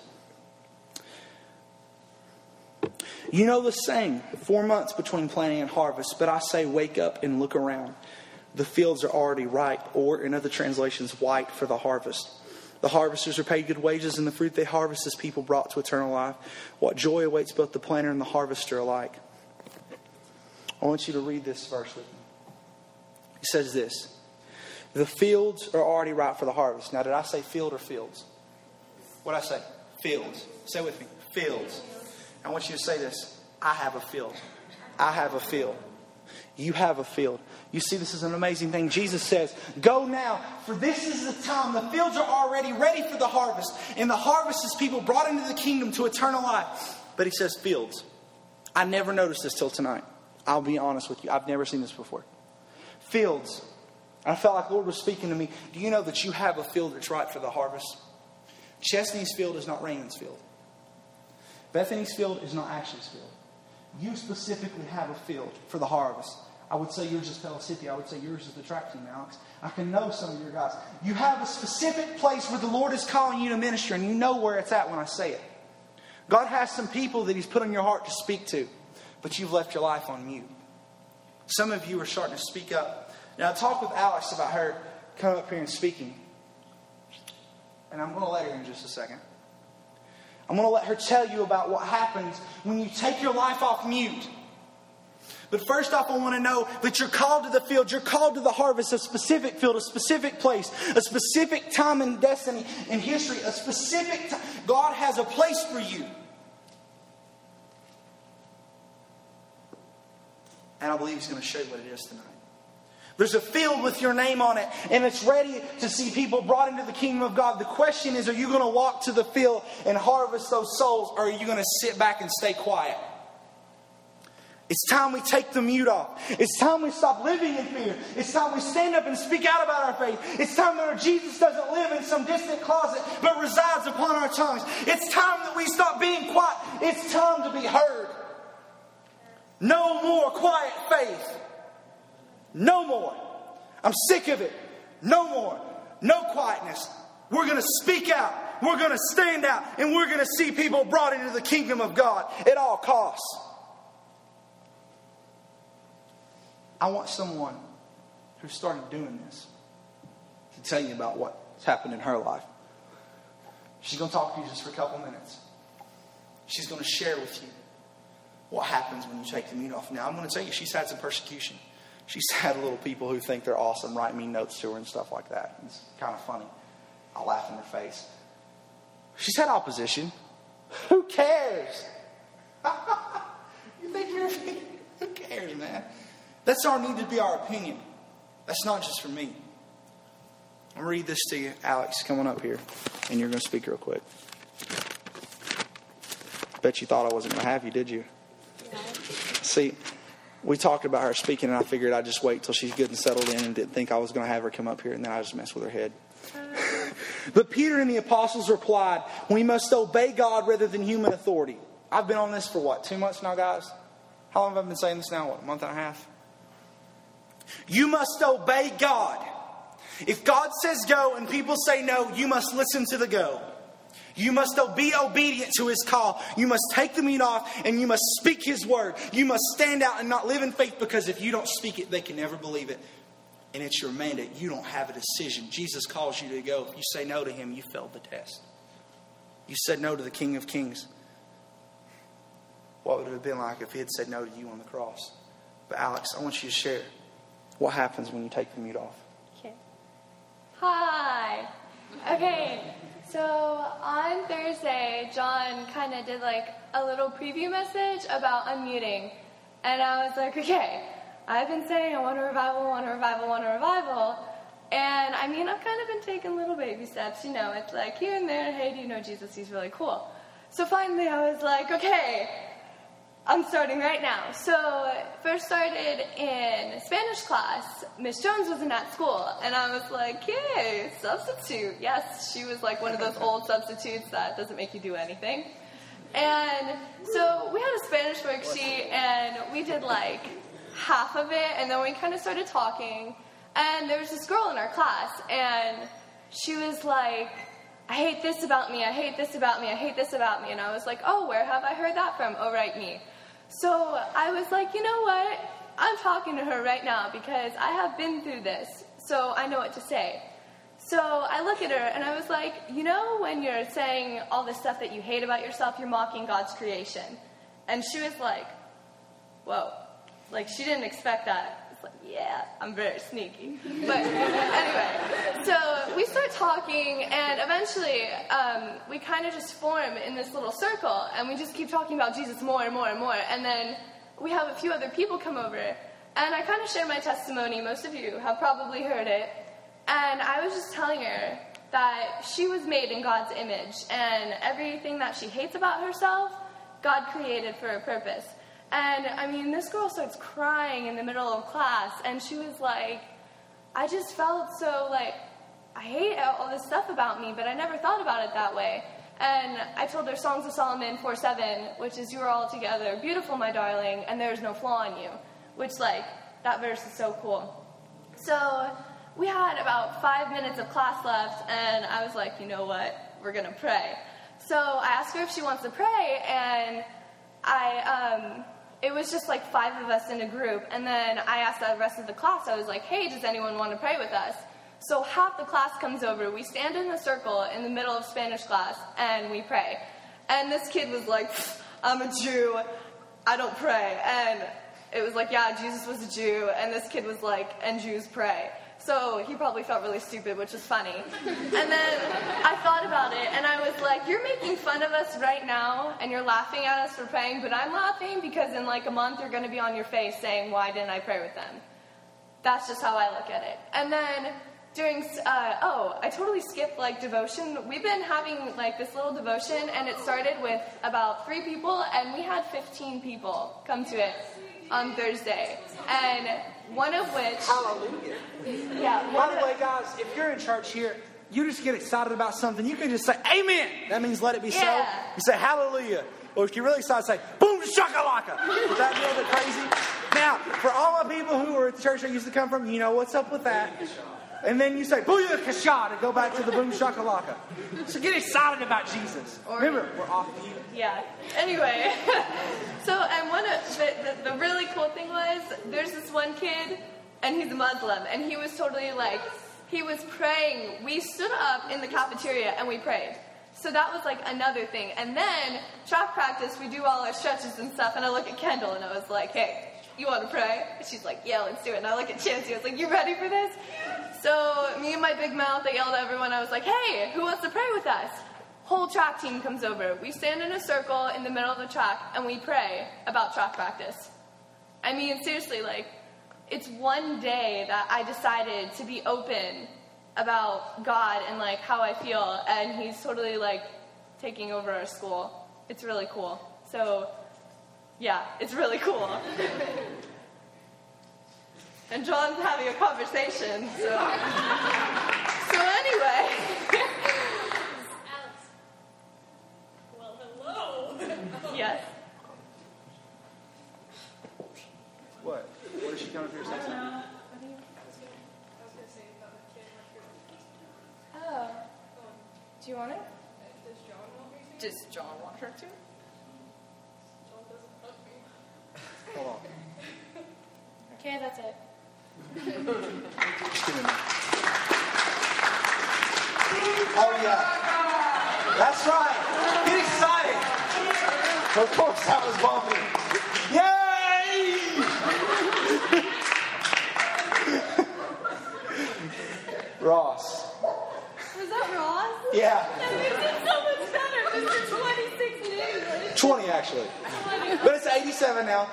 You know the saying, four months between planting and harvest. But I say, wake up and look around. The fields are already ripe, or in other translations, white for the harvest. The harvesters are paid good wages, and the fruit they harvest is people brought to eternal life. What joy awaits both the planter and the harvester alike. I want you to read this verse with me. It says this. The fields are already ripe for the harvest. Now, did I say field or fields? What did I say? Fields. Say with me. Fields. I want you to say this. I have a field. I have a field. You have a field. You see, this is an amazing thing. Jesus says, go now, for this is the time. The fields are already ready for the harvest. And the harvest is people brought into the kingdom to eternal life. But He says fields. I never noticed this till tonight. I'll be honest with you. I've never seen this before. Fields. I felt like the Lord was speaking to me. Do you know that you have a field that's ripe for the harvest? Chesney's field is not Raymond's field. Bethany's field is not Ashley's field. You specifically have a field for the harvest. I would say yours is Pellissippi. I would say yours is the track team, Alex. I can know some of your guys. You have a specific place where the Lord is calling you to minister, and you know where it's at when I say it. God has some people that He's put on your heart to speak to. But you've left your life on mute. Some of you are starting to speak up. Now, I talked with Alex about her coming up here and speaking. And I'm going to let her in just a second. I'm going to let her tell you about what happens when you take your life off mute. But first off, I want to know that you're called to the field. You're called to the harvest, a specific field, a specific place, a specific time in destiny, in history, a specific time. God has a place for you. And I believe He's going to show you what it is tonight. There's a field with your name on it, and it's ready to see people brought into the kingdom of God. The question is, are you going to walk to the field and harvest those souls, or are you going to sit back and stay quiet? It's time we take the mute off. It's time we stop living in fear. It's time we stand up and speak out about our faith. It's time that our Jesus doesn't live in some distant closet, but resides upon our tongues. It's time that we stop being quiet. It's time to be heard. No more quiet faith. No more. I'm sick of it. No more. No quietness. We're going to speak out. We're going to stand out. And we're going to see people brought into the kingdom of God at all costs. I want someone who started doing this to tell you about what's happened in her life. She's going to talk to you just for a couple minutes. She's going to share with you what happens when you take the mute off. Now, I'm going to tell you, she's had some persecution. She's had little people who think they're awesome write me notes to her and stuff like that. It's kind of funny. I laugh in her face. She's had opposition. Who cares? You think you're... Who cares, man? That's our need to be our opinion. That's not just for me. I'll read this to you. Alex, coming up here. And you're going to speak real quick. Bet you thought I wasn't going to have you, did you? Yeah. See, we talked about her speaking, and I figured I'd just wait till she's good and settled in and didn't think I was going to have her come up here, and then I just messed with her head. But Peter and the apostles replied, we must obey God rather than human authority. I've been on this for what, two months now, guys? How long have I been saying this now? What, a month and a half? You must obey God. If God says go and people say no, you must listen to the go. You must be obedient to His call. You must take the meat off and you must speak His word. You must stand out and not live in faith, because if you don't speak it, they can never believe it. And it's your mandate. You don't have a decision. Jesus calls you to go. If you say no to Him, you failed the test. You said no to the King of Kings. What would it have been like if He had said no to you on the cross? But Alex, I want you to share what happens when you take the mute off. Okay. Hi. Okay. So on Thursday, John kind of did like a little preview message about unmuting. And I was like, okay, I've been saying I want a revival, want a revival, want a revival. And I mean, I've kind of been taking little baby steps, you know, it's like here and there, hey, do you know Jesus? He's really cool. So finally I was like, okay, I'm starting right now. So first started in Spanish class. Miss Jones wasn't at school. And I was like, yay, substitute. Yes, she was like one of those old substitutes that doesn't make you do anything. And so we had a Spanish worksheet, and we did like half of it, and then we kind of started talking. And there was this girl in our class, and she was like, I hate this about me, I hate this about me, I hate this about me. And I was like, oh, where have I heard that from? Oh, right, me. So I was like, you know what? I'm talking to her right now because I have been through this, so I know what to say. So I look at her and I was like, you know, when you're saying all this stuff that you hate about yourself, you're mocking God's creation. And she was like, whoa. Like, she didn't expect that. It's like, yeah, I'm very sneaky. But anyway, so we start talking, and eventually um, we kind of just form in this little circle, and we just keep talking about Jesus more and more and more. And then we have a few other people come over, and I kind of share my testimony. Most of you have probably heard it. And I was just telling her that she was made in God's image, and everything that she hates about herself, God created for a purpose. And, I mean, this girl starts crying in the middle of class, and she was like, I just felt so, like, I hate all this stuff about me, but I never thought about it that way. And I told her Songs of Solomon four seven, which is, you are altogether beautiful, my darling, and there is no flaw in you. Which, like, that verse is so cool. So we had about five minutes of class left, and I was like, you know what? We're going to pray. So I asked her if she wants to pray, and I, um... it was just like five of us in a group, and then I asked the rest of the class, I was like, hey, does anyone want to pray with us? So half the class comes over, we stand in a circle in the middle of Spanish class, and we pray. And this kid was like, I'm a Jew, I don't pray. And it was like, yeah, Jesus was a Jew, and this kid was like, and Jews pray. So he probably felt really stupid, which is funny. And then I thought about it, and I was like, you're making fun of us right now, and you're laughing at us for praying, but I'm laughing because in like a month you're going to be on your face saying, why didn't I pray with them? that's just how I look at it. And then during, uh, oh, I totally skipped like devotion. We've been having like this little devotion, and it started with about three people, and we had fifteen people come to it on Thursday. And one of which, Hallelujah. yeah. By one the of- way, guys, if you're in church here, you just get excited about something, you can just say, amen. That means let it be so. Yeah. You say, hallelujah. Or if you're really excited, say, boom, shakalaka. Is that a little bit crazy? Now, for all the people who are at the church I used to come from, you know what's up with that. And then you say, booyah kasha, to go back to the boom shakalaka. So get excited about Jesus. Remember, we're off mute. Yeah. Anyway, so and one of the, the the really cool thing was there's this one kid, and he's a Muslim, and he was totally like he was praying. We stood up in the cafeteria and we prayed. So that was like another thing. And then track practice, we do all our stretches and stuff. And I look at Kendall and I was like, "Hey, you want to pray?" And she's like, "Yeah, let's do it." And I look at Chancey, I was like, "You ready for this?" So me and my big mouth, I yelled at everyone. I was like, "Hey, who wants to pray with us?" Whole track team comes over. We stand in a circle in the middle of the track and we pray about track practice. I mean, seriously, like, it's one day that I decided to be open about God and like how I feel, and he's totally like taking over our school. It's really cool. So, yeah, it's really cool. And John's having a conversation, so. So anyway. Yes. What? What is she coming up here to say something? Oh. Do you want it? Does John want me to? Does John want her to? John doesn't love me. Hold on. Okay, that's it. Just give me a minute. Oh, yeah. That's right. Get excited. Of course, that was bumpy. Yay! Ross. Was that Ross? Yeah. That makes it so much better. Mister twenty-six in English. twenty, actually. But it's eighty-seven now.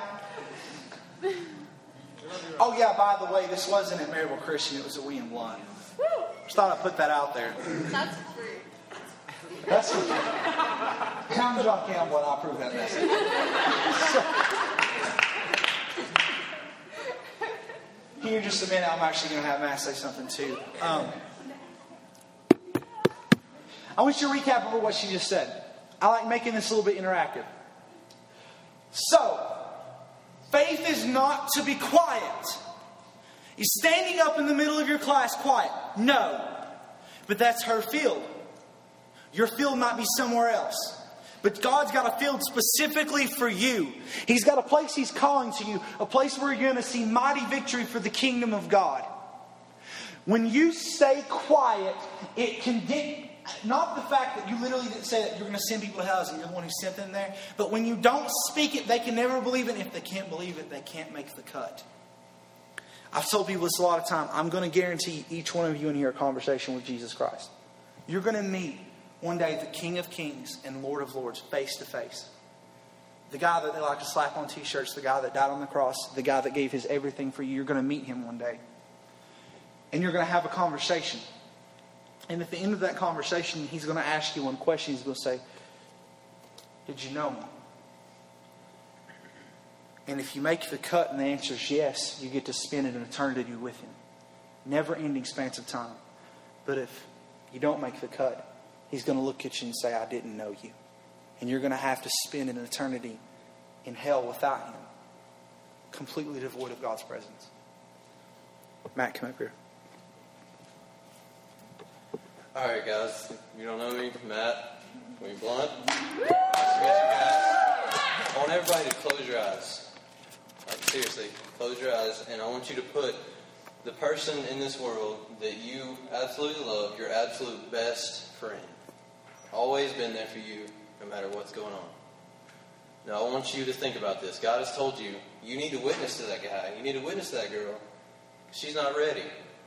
Oh, yeah, by the way, this wasn't at Maryville Christian. It was at William Blunt. Woo! Just thought I'd put that out there. That's free. That's what I'm John Campbell, and I approve that message. So, here in just a minute, I'm actually going to have Matt say something too. Um, I want you to recap over what she just said. I like making this a little bit interactive. So, faith is not to be quiet. Is standing up in the middle of your class quiet? No. But that's her field. Your field might be somewhere else. But God's got a field specifically for you. He's got a place He's calling to you. A place where you're going to see mighty victory for the kingdom of God. When you stay quiet, it can get... Not the fact that you literally didn't say that you're going to send people to hell and you're the one who sent them there. But when you don't speak it, they can never believe it. And if they can't believe it, they can't make the cut. I've told people this a lot of time. I'm going to guarantee each one of you in here a conversation with Jesus Christ. You're going to meet one day the King of Kings and Lord of Lords face to face. The guy that they like to slap on t-shirts, the guy that died on the cross, the guy that gave his everything for you. You're going to meet him one day. And you're going to have a conversation. And at the end of that conversation, he's going to ask you one question. He's going to say, "Did you know me?" And if you make the cut and the answer is yes, you get to spend an eternity with him. Never-ending spans of time. But if you don't make the cut, he's going to look at you and say, "I didn't know you." And you're going to have to spend an eternity in hell without him. Completely devoid of God's presence. Matt, come up here. Alright guys, if you don't know me, Matt, William Blunt. Nice to meet you guys. I want everybody to close your eyes. Like seriously, close your eyes, and I want you to put the person in this world that you absolutely love, your absolute best friend. Always been there for you, no matter what's going on. Now I want you to think about this. God has told you, you need to witness to that guy. You need to witness to that girl. She's not ready.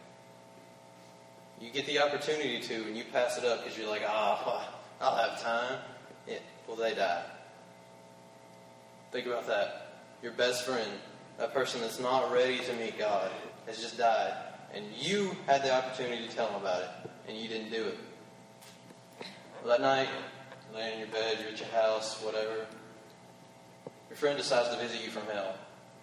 You get the opportunity to, and you pass it up because you're like, oh, I'll have time. Yeah, well, they die. Think about that. Your best friend that person that's not ready to meet God has just died, and you had the opportunity to tell them about it, and you didn't do it. Well, that night, you're laying in your bed, you're at your house, whatever, your friend decides to visit you from hell.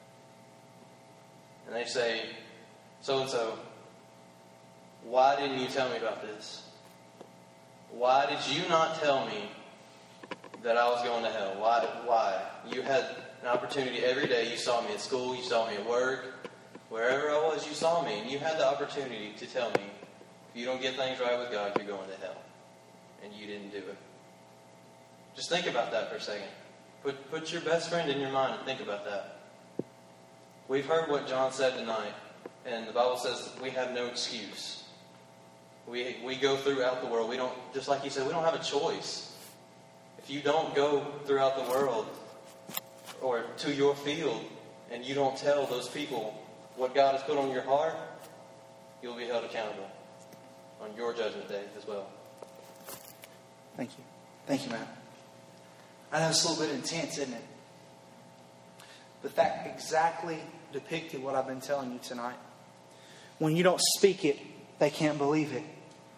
And they say, so-and-so, why didn't you tell me about this? Why did you not tell me that I was going to hell? Why? Why? You had an opportunity every day. You saw me at school. You saw me at work. Wherever I was, you saw me. And you had the opportunity to tell me, if you don't get things right with God, you're going to hell. And you didn't do it. Just think about that for a second. Put, put your best friend in your mind and think about that. We've heard what John said tonight. And the Bible says we have no excuse. We we go throughout the world. We don't, just like he said, we don't have a choice. If you don't go throughout the world or to your field and you don't tell those people what God has put on your heart, you'll be held accountable on your judgment day as well. Thank you. Thank you, man. I know it's a little bit intense, isn't it? But that exactly depicted what I've been telling you tonight. When you don't speak it, they can't believe it.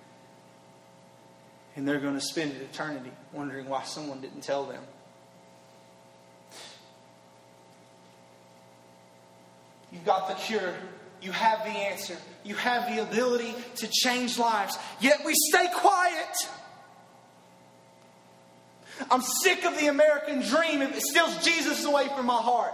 And they're going to spend an eternity wondering why someone didn't tell them. You've got the cure. You have the answer. You have the ability to change lives. Yet we stay quiet. I'm sick of the American dream if it steals Jesus away from my heart.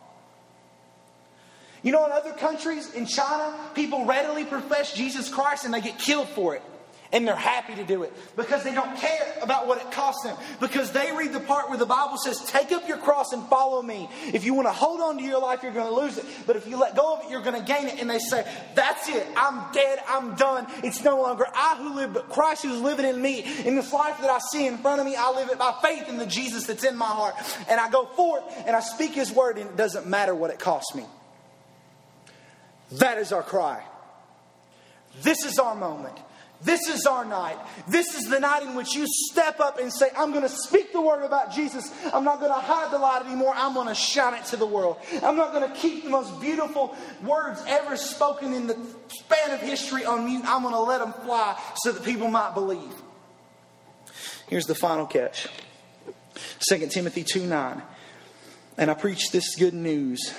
You know, in other countries, in China, people readily profess Jesus Christ and they get killed for it. And they're happy to do it because they don't care about what it costs them. Because they read the part where the Bible says, take up your cross and follow me. If you want to hold on to your life, you're going to lose it. But if you let go of it, you're going to gain it. And they say, that's it. I'm dead. I'm done. It's no longer I who live, but Christ who's living in me. In this life that I see in front of me, I live it by faith in the Jesus that's in my heart. And I go forth and I speak His word, and it doesn't matter what it costs me. That is our cry. This is our moment. This is our night. This is the night in which you step up and say, I'm going to speak the word about Jesus. I'm not going to hide the light anymore. I'm going to shine it to the world. I'm not going to keep the most beautiful words ever spoken in the span of history on mute. I'm going to let them fly so that people might believe. Here's the final catch. Second Timothy two nine. And I preach this good news.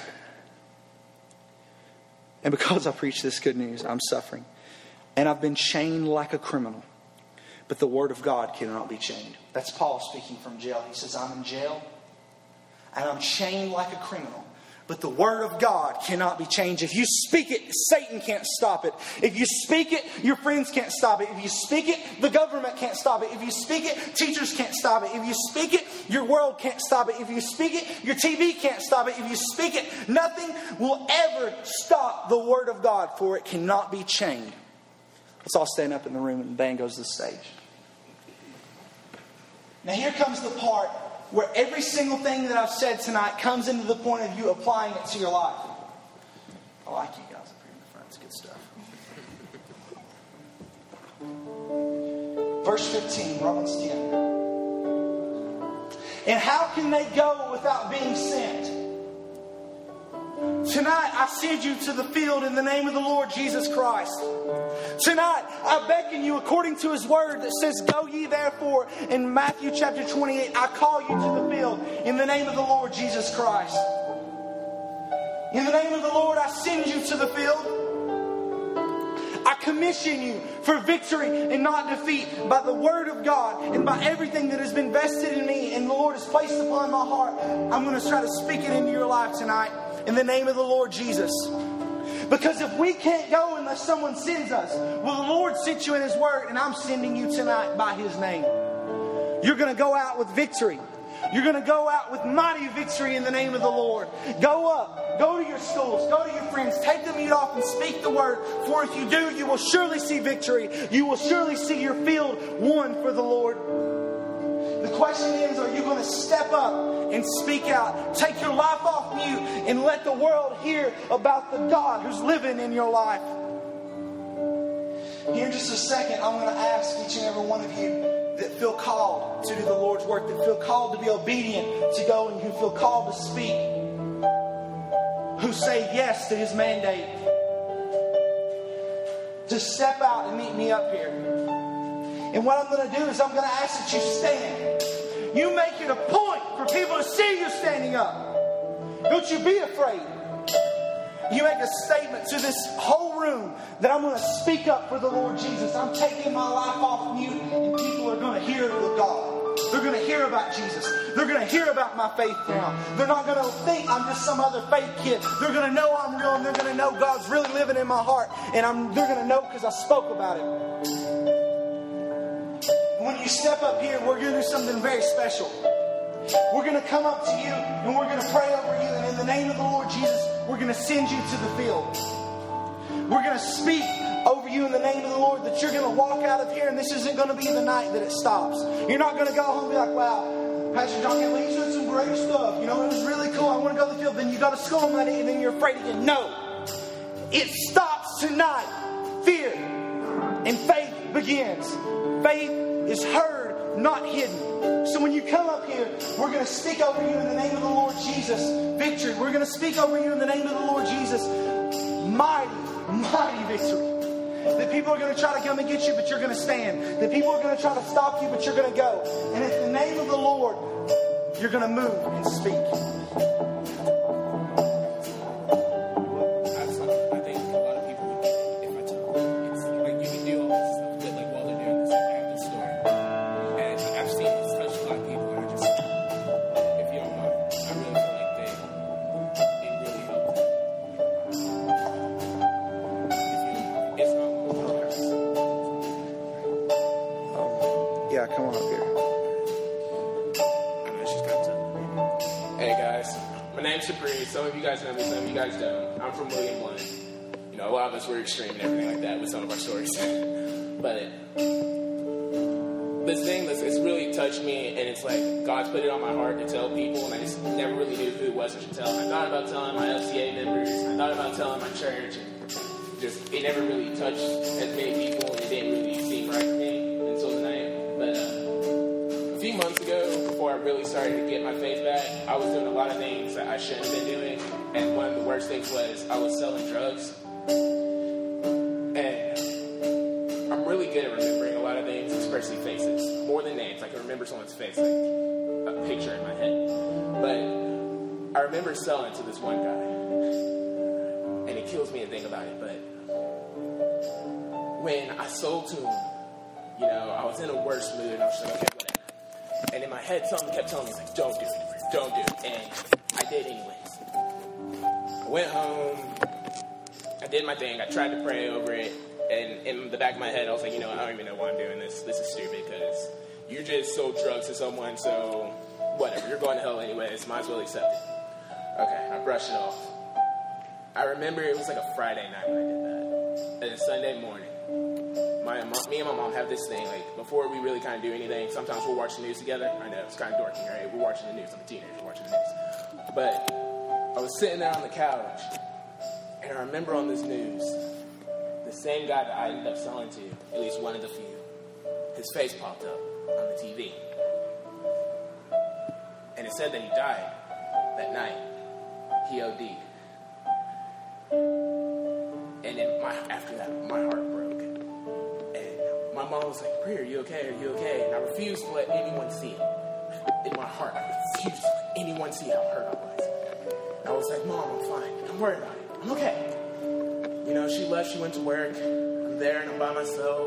And because I preach this good news, I'm suffering. And I've been chained like a criminal. But the word of God cannot be chained. That's Paul speaking from jail. He says, I'm in jail. And I'm chained like a criminal. But the word of God cannot be changed. If you speak it, Satan can't stop it. If you speak it, your friends can't stop it. If you speak it, the government can't stop it. If you speak it, teachers can't stop it. If you speak it, your world can't stop it. If you speak it, your T V can't stop it. If you speak it, nothing will ever stop the word of God, for it cannot be chained. Let's all stand up in the room and the band goes to the stage. Now here comes the part where every single thing that I've said tonight comes into the point of you applying it to your life. I like you guys up here in the front. It's good stuff. Verse fifteen, Romans ten. And how can they go without being sent? Tonight I send you to the field in the name of the Lord Jesus Christ. Tonight I beckon you according to His word that says, go ye therefore. In Matthew chapter twenty-eight, I call you to the field in the name of the Lord Jesus Christ. In the name of the Lord I send you to the field. I commission you for victory and not defeat by the word of God and by everything that has been vested in me and the Lord has placed upon my heart. I'm going to try to speak it into your life tonight in the name of the Lord Jesus. Because if we can't go unless someone sends us, well, the Lord sent you in His word, and I'm sending you tonight by His name. You're going to go out with victory. You're going to go out with mighty victory in the name of the Lord. Go up. Go to your schools. Go to your friends. Take the mute off and speak the word. For if you do, you will surely see victory. You will surely see your field won for the Lord. The question is, are you going to step up and speak out? Take your life off mute and let the world hear about the God who's living in your life. Here in just a second, I'm going to ask each and every one of you that feel called to do the Lord's work, that feel called to be obedient to go, and who feel called to speak, who say yes to His mandate to step out and meet me up here. And what I'm going to do is I'm going to ask that you stand. You make it a point for people to see you standing up. Don't you be afraid. You make a statement to this whole room that I'm going to speak up for the Lord Jesus. I'm taking my life off mute, and people are going to hear the God. They're going to hear about Jesus. They're going to hear about my faith now. They're not going to think I'm just some other fake kid. They're going to know I'm real, and they're going to know God's really living in my heart. And I'm, they're going to know because I spoke about it. When you step up here, we're going to do something very special. We're going to come up to you, and we're going to pray over you. And in the name of the Lord Jesus, we're going to send you to the field. We're going to speak over you in the name of the Lord that you're going to walk out of here, and this isn't going to be the night that it stops. You're not going to go home and be like, wow, Pastor John Campbell, he's doing some great stuff. You know, it was really cool. I want to go to the field. Then you go to school Monday, and then you're afraid again. No. It stops tonight. Fear and faith begins. Faith is heard, not hidden. So when you come up here, we're going to speak over you in the name of the Lord Jesus. Victory. We're going to speak over you in the name of the Lord Jesus. Mighty, mighty victory. That people are going to try to come and get you, but you're going to stand. That people are going to try to stop you, but you're going to go. And in the name of the Lord, you're going to move and speak. Some of you guys know me, some of you guys don't. I'm from William Blount. You know, a lot of us were extreme and everything like that with some of our stories. But this thing, this, it's really touched me, and it's like God's put it on my heart to tell people, and I just never really knew who it was I should tell. I thought about telling my F C A members, I thought about telling my church, and just it never really touched as many people, and it didn't really seem right to me until tonight. But uh, a few months ago, before I really started to get my faith back, I was doing a lot of things that I shouldn't have been doing, and one of the worst things was I was selling drugs. And I'm really good at remembering a lot of things, especially faces, more than names. I can remember someone's face, like a picture in my head. But I remember selling to this one guy, and it kills me to think about it, but when I sold to him, you know, I was in a worse mood, and I was like, okay, whatever. And in my head, something kept telling me, like, don't do it, don't do it. And I did anyways. I went home, I did my thing, I tried to pray over it, and in the back of my head, I was like, you know, I don't even know why I'm doing this. This is stupid, because you just sold drugs to someone, so whatever, you're going to hell anyways, might as well accept it. Okay, I brushed it off. I remember it was like a Friday night when I did that. And then Sunday morning, My mom, me and my mom have this thing, like, before we really kind of do anything, sometimes we'll watch the news together. I know, it's kind of dorky, right? We're watching the news. I'm a teenager watching the news. But I was sitting there on the couch, and I remember on this news, the same guy that I ended up selling to, at least one of the few, his face popped up on the T V. And it said that he died that night. He O D'd. And then my, after that, my heart broke. And my mom was like, Brie, are you okay? Are you okay? And I refused to let anyone see it. In my heart, I refused to let anyone see how hurt I was. And I was like, Mom, I'm fine. Don't worry about it. I'm okay. You know, she left. She went to work. I'm there and I'm by myself.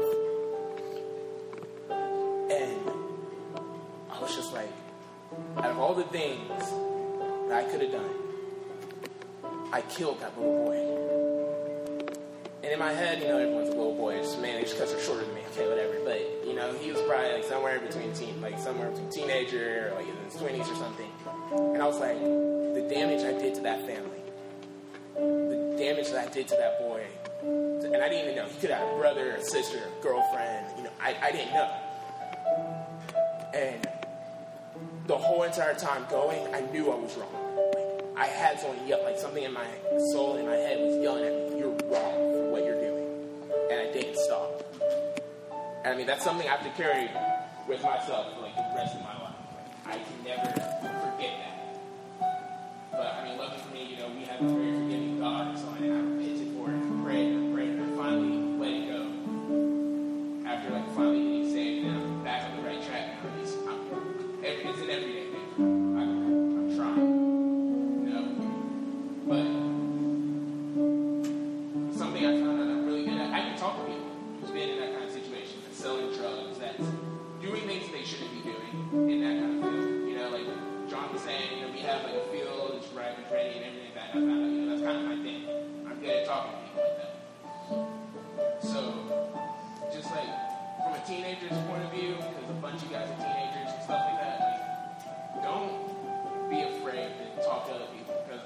And I was just like, out of all the things that I could have done, I killed that little boy. And in my head, you know, everyone's a little boy. It's just managed because they're shorter than me. Okay, whatever. But, you know, he was probably like somewhere in between teen, like somewhere between teenager or like in his twenties or something. And I was like, the damage I did to that family, the damage that I did to that boy, and I didn't even know. He could have a brother, a sister, a girlfriend. You know, I, I didn't know. And the whole entire time going, I knew I was wrong. Like, I had someone yell, like something in my soul, in my head was yelling at me, you're wrong for what you're doing. And I didn't stop. And I mean, that's something I have to carry with myself for like the rest of my life. Like, I can never forget that. But I mean, luckily for me, you know, we have a very forgiving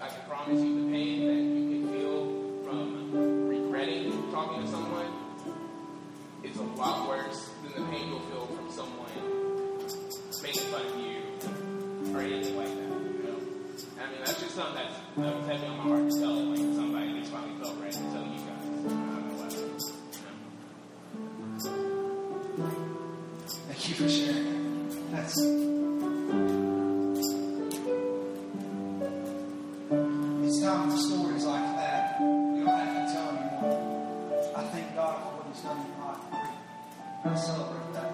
I can promise you the pain that you can feel from regretting talking to someone is a lot worse than the pain you'll feel from someone making fun of you or anything like that. You know? I mean, that's just something that's, that was heavy on my heart to tell, like somebody that's finally felt right to tell you guys. I don't know why. You know? Thank you for sharing. That's. It's time for stories like that. You don't have to tell anyone. I thank God for what He's done in your life. I celebrate that.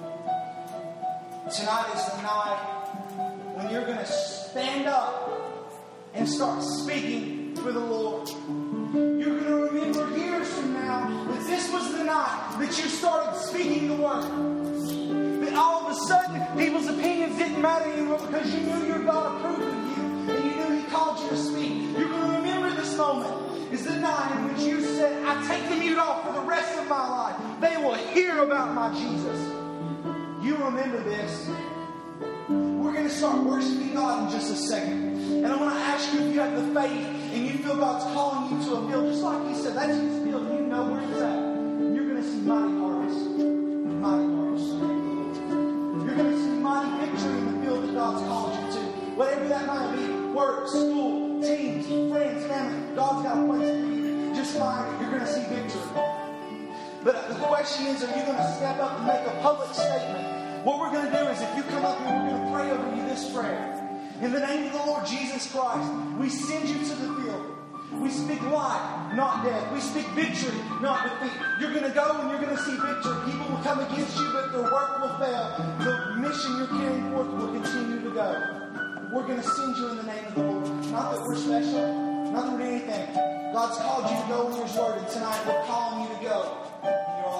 Tonight is the night when you're going to stand up and start speaking for the Lord. You're going to remember years from now that this was the night that you started speaking the word. That all of a sudden people's opinions didn't matter anymore because you knew your God approved of you and you knew He called you to speak. You're going to remember this moment. Is the night in which you said, I take the mute off for the rest of my life. They will hear about my Jesus. You remember this. We're going to start worshiping God in just a second. And I want to ask you if you have the faith and you feel God's calling you to a field, just like He said, that's His field. You know where it's at. You're going to see mighty harvest. Mighty harvest. You're going to see mighty victory in the field that God's called you to. Whatever that might be. Work, school, teams, friends, family. God's got a place for you. Just find it. You're going to see victory. But the question is, are you going to step up and make a public statement? What we're going to do is, if you come up here, we're going to pray over you this prayer. In the name of the Lord Jesus Christ, we send you to the field. We speak life, not death. We speak victory, not defeat. You're going to go and you're going to see victory. People will come against you, but their work will fail. The mission you're carrying forth will continue to go. We're going to send you in the name of the Lord. Not that we're special, not that we're anything. God's called you to go in His Word, and tonight we're calling you to go in your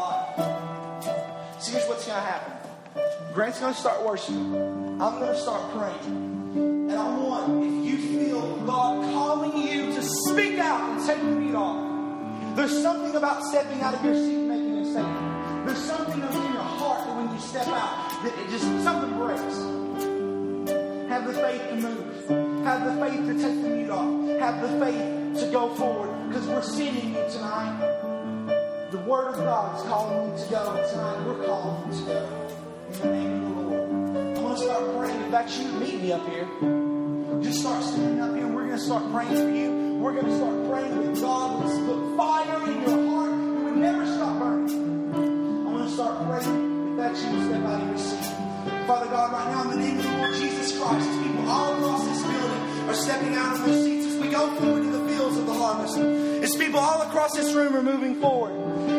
life. So here's what's going to happen. Grant's going to start worshiping. I'm going to start praying. And I want, if you feel God calling you to speak out and take the meat off, there's something about stepping out of your seat and making a statement. There's something in your heart that when you step out, that it just, something breaks. Have the faith to move. Have the faith to take the meat off. Have the faith to go forward. Because we're sending you tonight. The Word of God is calling you to go. And tonight we're calling you to go. In the name of the Lord. I'm going to start praying. In fact, you can meet me up here. Just start standing up here. And we're going to start praying for you. We're going to start praying that God will put fire in your heart. It would never stop burning. I'm going to start praying. If that's you, step out of your seat. Father God, right now in the name of the Lord Jesus Christ, as people all across this building are stepping out of their seats as we go forward to the fields of the harvest. As people all across this room are moving forward.